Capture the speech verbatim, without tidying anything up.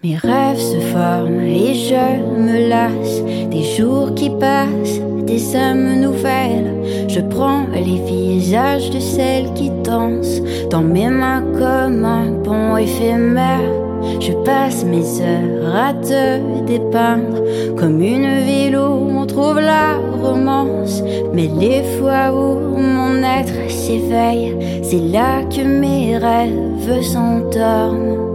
Mes rêves se forment et je me lasse des jours qui passent, des âmes nouvelles. Je prends les visages de celles qui dansent dans mes mains comme un pont éphémère. Je passe mes heures à te dépeindre comme une ville où on trouve la romance. Mais les fois où mon être s'éveille, c'est là que mes rêves s'endorment.